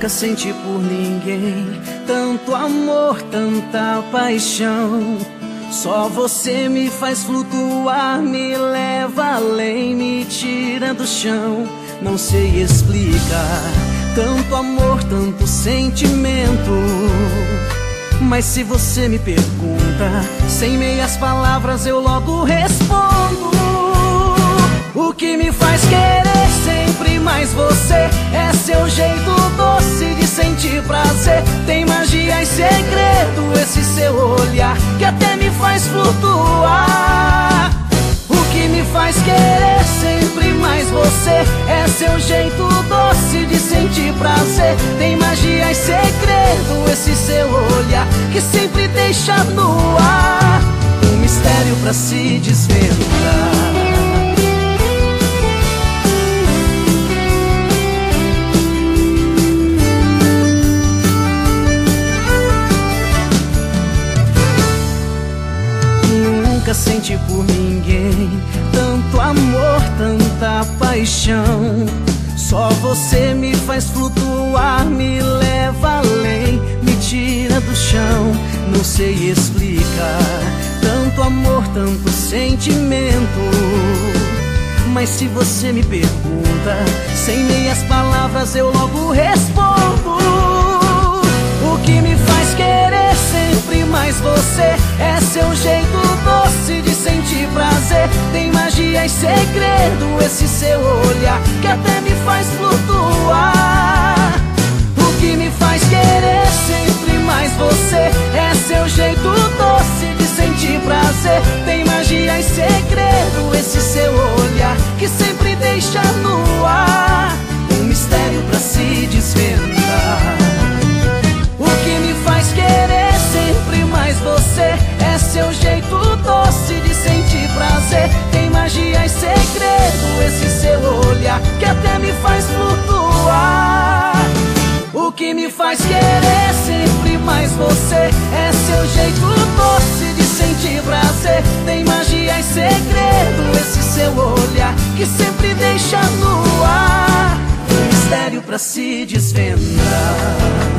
Nunca senti por ninguém tanto amor, tanta paixão. Só você me faz flutuar, me leva além, me tira do chão. Não sei explicar tanto amor, tanto sentimento. Mas se você me pergunta, sem meias palavras eu logo respondo. O que me faz querer sempre mais você é seu jeito doce de sentir prazer. Tem magia e segredo esse seu olhar que até me faz flutuar. O que me faz querer sempre mais você é seu jeito doce de sentir prazer. Tem magia e segredo esse seu olhar que sempre deixa no ar um mistério pra se desvendar. Nunca senti por ninguém tanto amor, tanta paixão. Só você me faz flutuar, me leva além, me tira do chão. Não sei explicar tanto amor, tanto sentimento. Mas se você me pergunta, sem meias palavras eu logo respondo. O que me faz querer sempre mais você é seu jeito doce de sentir prazer. Tem magia e segredo esse seu olhar que até me faz flutuar. O que me faz querer sempre mais você é seu jeito doce de sentir prazer. Tem magia e segredo esse seu olhar que sempre deixa no ar um mistério pra se desvendar. O que me faz querer sempre mais você é seu jeito doce de sentir prazer. Tem magia e segredo esse seu olhar que até me faz flutuar. O que me faz querer sempre mais você é seu jeito doce de sentir prazer. Tem magia e segredo esse seu olhar que sempre deixa no ar um mistério pra se desvendar.